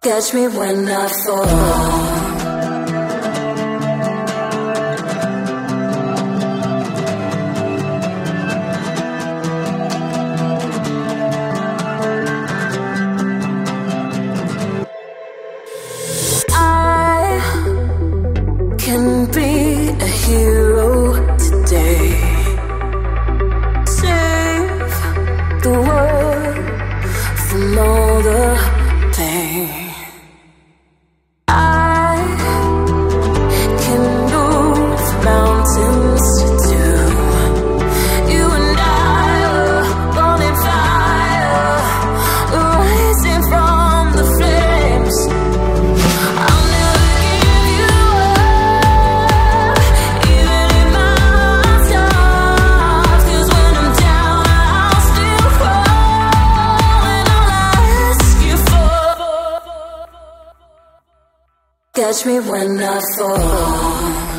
Catch me when I fall. Can be a hero today. Save the world from all the pain. I can move mountains too. You and I are burning fire, rising from the flames. I'll never give you up, even in my tough. 'Cause when I'm down, I'll still crawl, and I'll ask you for. Catch me when I fall.